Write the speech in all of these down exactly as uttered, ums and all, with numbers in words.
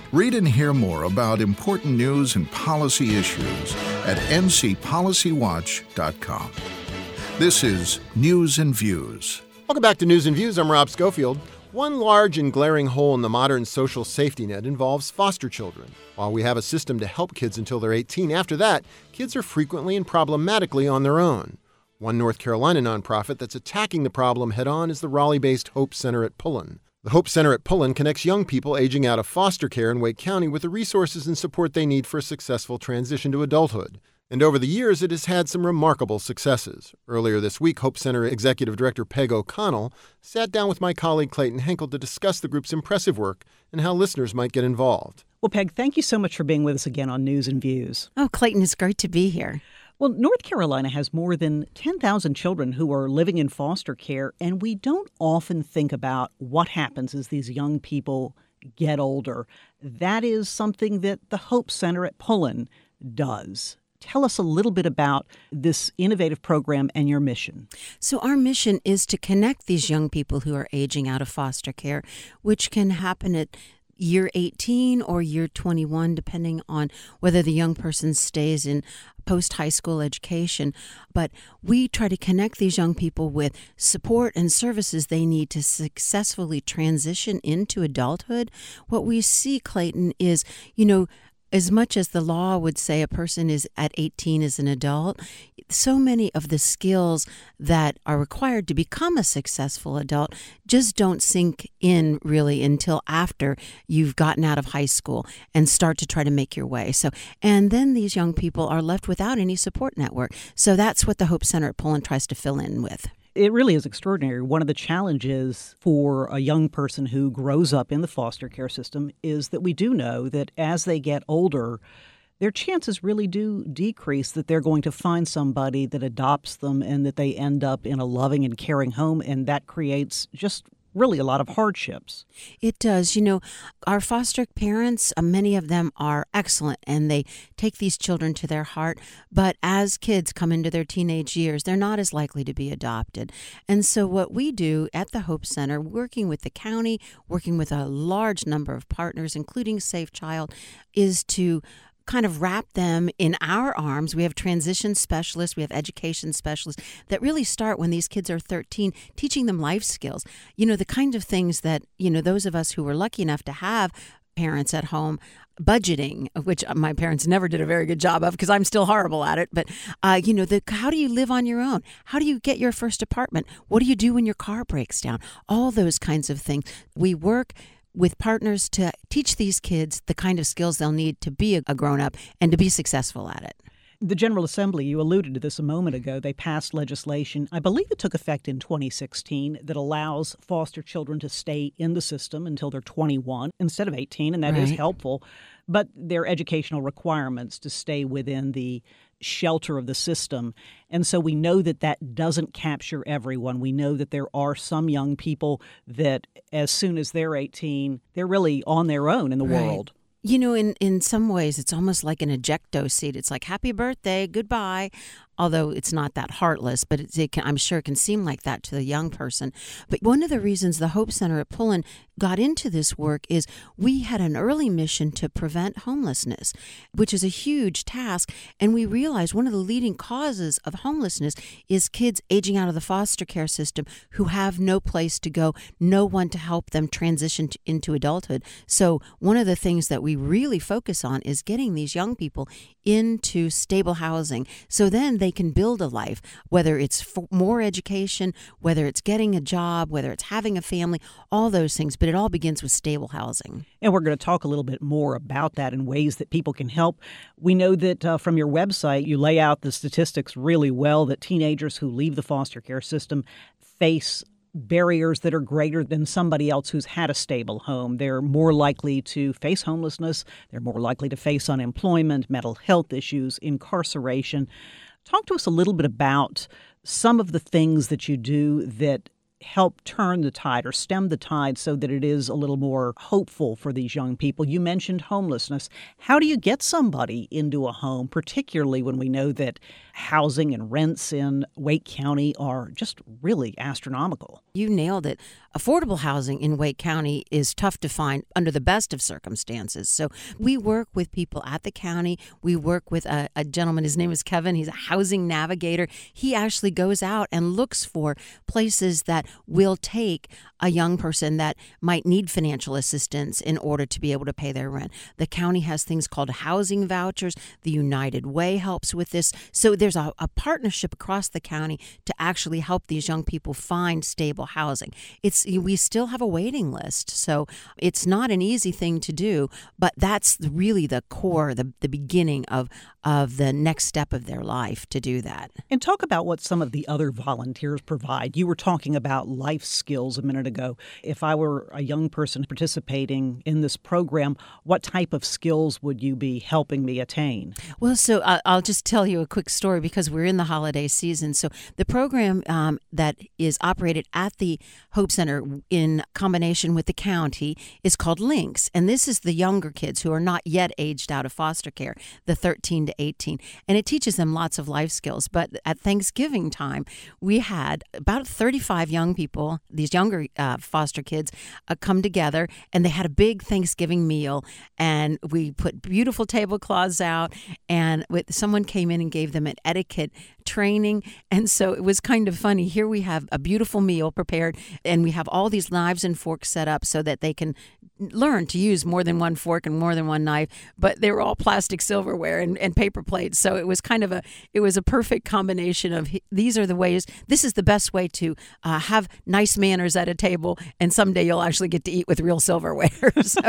Read and hear more about important news and policy issues at n c policy watch dot com. This is News and Views. Welcome back to News and Views. I'm Rob Schofield. One large and glaring hole in the modern social safety net involves foster children. While we have a system to help kids until they're eighteen, after that, kids are frequently and problematically on their own. One North Carolina nonprofit that's attacking the problem head-on is the Raleigh-based Hope Center at Pullen. The Hope Center at Pullen connects young people aging out of foster care in Wake County with the resources and support they need for a successful transition to adulthood. And over the years, it has had some remarkable successes. Earlier this week, Hope Center Executive Director Peg O'Connell sat down with my colleague Clayton Henkel to discuss the group's impressive work and how listeners might get involved. Well, Peg, thank you so much for being with us again on News and Views. Oh, Clayton, it's great to be here. Well, North Carolina has more than ten thousand children who are living in foster care, and we don't often think about what happens as these young people get older. That is something that the Hope Center at Pullen does. Tell us a little bit about this innovative program and your mission. So our mission is to connect these young people who are aging out of foster care, which can happen at year eighteen or year twenty-one, depending on whether the young person stays in post-high school education. But we try to connect these young people with support and services they need to successfully transition into adulthood. What we see, Clayton, is, you know, as much as the law would say a person is at eighteen as an adult, so many of the skills that are required to become a successful adult just don't sink in really until after you've gotten out of high school and start to try to make your way. So, and then these young people are left without any support network. So that's what the Hope Center at Pullen tries to fill in with. It really is extraordinary. One of the challenges for a young person who grows up in the foster care system is that we do know that as they get older, their chances really do decrease that they're going to find somebody that adopts them and that they end up in a loving and caring home, and that creates just really a lot of hardships. It does. You know, our foster parents, uh, many of them are excellent and they take these children to their heart. But as kids come into their teenage years, they're not as likely to be adopted. And so what we do at the Hope Center, working with the county, working with a large number of partners, including Safe Child, is to kind of wrap them in our arms. We have transition specialists, we have education specialists that really start when these kids are thirteen, teaching them life skills. You know, the kind of things that, you know, those of us who were lucky enough to have parents at home, budgeting, which my parents never did a very good job of because I'm still horrible at it. But, uh, you know, the how do you live on your own? How do you get your first apartment? What do you do when your car breaks down? All those kinds of things. We work with partners to teach these kids the kind of skills they'll need to be a grown-up and to be successful at it. The General Assembly, you alluded to this a moment ago, they passed legislation, I believe it took effect in twenty sixteen, that allows foster children to stay in the system until they're twenty-one instead of eighteen, and that Right. is helpful. But their educational requirements to stay within the shelter of the system. And so we know that that doesn't capture everyone. We know that there are some young people that as soon as they're eighteen, they're really on their own in the Right. world. You know, in, in some ways, it's almost like an ejecto seat. It's like, happy birthday, goodbye. Although it's not that heartless, but it's, it can, I'm sure it can seem like that to the young person. But one of the reasons the Hope Center at Pullen got into this work is we had an early mission to prevent homelessness, which is a huge task. And we realized one of the leading causes of homelessness is kids aging out of the foster care system who have no place to go, no one to help them transition to, into adulthood. So one of the things that we really focus on is getting these young people into stable housing. So then they can build a life, whether it's for more education, whether it's getting a job, whether it's having a family, all those things. But it all begins with stable housing. And we're going to talk a little bit more about that and ways that people can help. We know that uh, from your website, you lay out the statistics really well that teenagers who leave the foster care system face barriers that are greater than somebody else who's had a stable home. They're more likely to face homelessness. They're more likely to face unemployment, mental health issues, incarceration. Talk to us a little bit about some of the things that you do that help turn the tide or stem the tide so that it is a little more hopeful for these young people? You mentioned homelessness. How do you get somebody into a home, particularly when we know that housing and rents in Wake County are just really astronomical? You nailed it. Affordable housing in Wake County is tough to find under the best of circumstances. So we work with people at the county. We work with a, a gentleman, his name is Kevin. He's a housing navigator. He actually goes out and looks for places that will take a young person that might need financial assistance in order to be able to pay their rent. The county has things called housing vouchers. The United Way helps with this. So there's a, a partnership across the county to actually help these young people find stable housing. It's we still have a waiting list, so it's not an easy thing to do, but that's really the core, the, the beginning of, of the next step of their life to do that. And talk about what some of the other volunteers provide. You were talking about life skills a minute ago. If I were a young person participating in this program, what type of skills would you be helping me attain? Well, so uh, I'll just tell you a quick story because we're in the holiday season. So the program um, that is operated at the Hope Center in combination with the county is called Links. And this is the younger kids who are not yet aged out of foster care, the thirteen to eighteen. And it teaches them lots of life skills. But at Thanksgiving time, we had about thirty-five young people, these younger uh, foster kids, uh, come together, and they had a big Thanksgiving meal. And we put beautiful tablecloths out, and with, someone came in and gave them an etiquette training. And so it was kind of funny. Here we have a beautiful meal prepared, and we have all these knives and forks set up so that they can learn to use more than one fork and more than one knife, but they were all plastic silverware and, and paper plates. So it was kind of a, it was a perfect combination of these are the ways, this is the best way to uh, have nice manners at a table, and someday you'll actually get to eat with real silverware. So.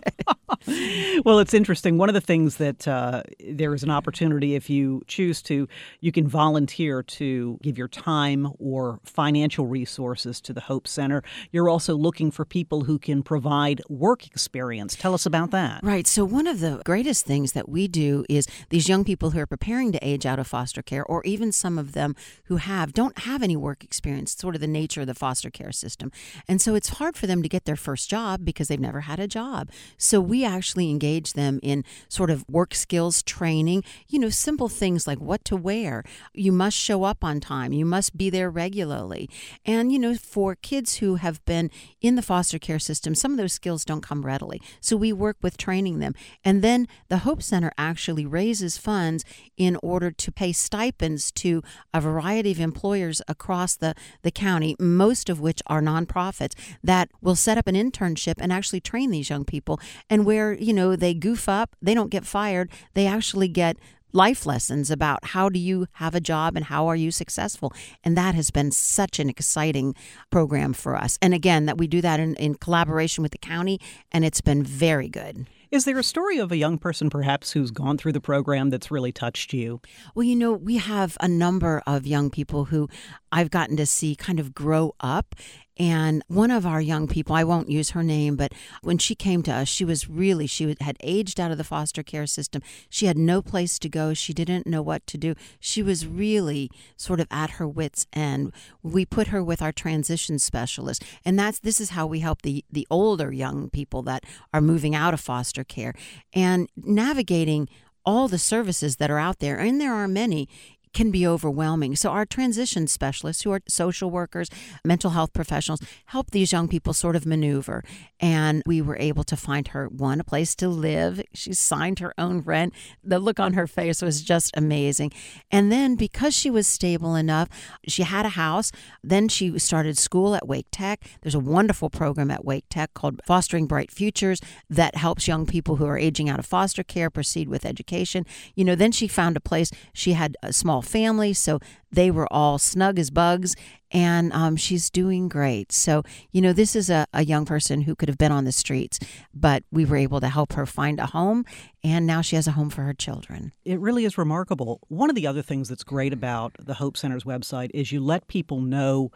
Well, it's interesting. One of the things that uh, there is an opportunity, if you choose to, you can volunteer to give your time or financial resources to the Hope Center. You're also looking for people who can provide work experience. Tell us about that. Right. So one of the greatest things that we do is these young people who are preparing to age out of foster care, or even some of them who have, don't have any work experience, sort of the nature of the foster care system. And so it's hard for them to get their first job because they've never had a job. So we actually engage them in sort of work skills training, you know, simple things like what to wear. You must show up on time. You must be there regularly. And, you know, for kids who have been in the foster care system, some of those skills don't come readily. So we work with training them. And then the Hope Center actually raises funds in order to pay stipends to a variety of employers across the, the county, most of which are nonprofits, that will set up an internship and actually train these young people. And where, you know, they goof up, they don't get fired, they actually get life lessons about how do you have a job and how are you successful. And that has been such an exciting program for us. And again, that we do that in, in collaboration with the county, and it's been very good. Is there a story of a young person perhaps who's gone through the program that's really touched you? Well, you know, we have a number of young people who I've gotten to see kind of grow up. And one of our young people, I won't use her name, but when she came to us, she was really, she had aged out of the foster care system. She had no place to go. She didn't know what to do. She was really sort of at her wit's end. We put her with our transition specialist. And that's, this is how we help the, the older young people that are moving out of foster care and navigating all the services that are out there. And there are many. Can be overwhelming. So our transition specialists, who are social workers, mental health professionals, help these young people sort of maneuver. And we were able to find her, one, a place to live. She signed her own rent. The look on her face was just amazing. And then because she was stable enough, she had a house. Then she started school at Wake Tech. There's a wonderful program at Wake Tech called Fostering Bright Futures that helps young people who are aging out of foster care proceed with education. You know, then she found a place. She had a small family, so they were all snug as bugs, and um, she's doing great. So, you know, this is a, a young person who could have been on the streets, but we were able to help her find a home, and now she has a home for her children. It really is remarkable. One of the other things that's great about the Hope Center's website is you let people know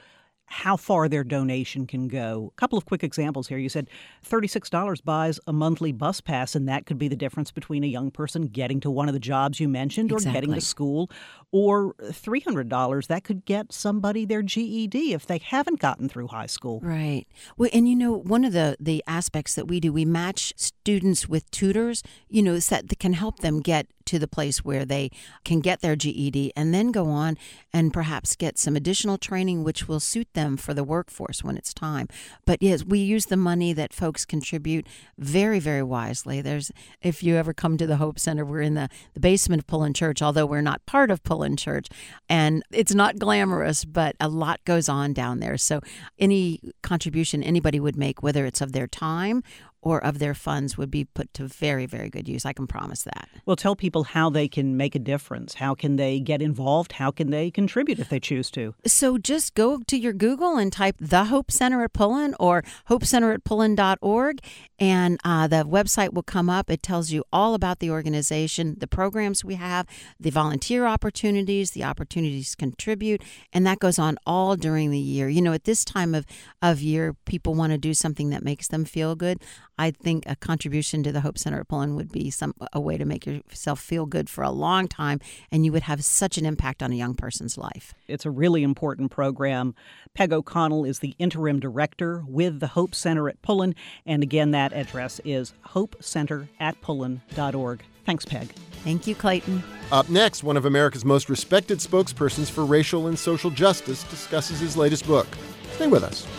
how far their donation can go. A couple of quick examples here. You said thirty-six dollars buys a monthly bus pass, and that could be the difference between a young person getting to one of the jobs you mentioned or Exactly. getting to school. Or three hundred dollars, that could get somebody their G E D if they haven't gotten through high school. Right. Well, and you know, one of the, the aspects that we do, we match students with tutors, you know, that can help them get to the place where they can get their G E D and then go on and perhaps get some additional training which will suit them for the workforce when it's time. But yes, we use the money that folks contribute very, very wisely. There's, if you ever come to the Hope Center, we're in the, the basement of Pullen Church, although we're not part of Pullen Church, and it's not glamorous, but a lot goes on down there. So any contribution anybody would make, whether it's of their time or of their funds, would be put to very, very good use. I can promise that. Well, tell people how they can make a difference. How can they get involved? How can they contribute if they choose to? So just go to your Google and type the Hope Center at Pullen or hope center at pullen dot org, and uh, the website will come up. It tells you all about the organization, the programs we have, the volunteer opportunities, the opportunities to contribute, and that goes on all during the year. You know, at this time of, of year, people want to do something that makes them feel good. I think a contribution to the Hope Center at Pullen would be some a way to make yourself feel good for a long time, and you would have such an impact on a young person's life. It's a really important program. Peg O'Connell is the interim director with the Hope Center at Pullen, and again, that address is hope center at pullen dot org. Thanks, Peg. Thank you, Clayton. Up next, one of America's most respected spokespersons for racial and social justice discusses his latest book. Stay with us.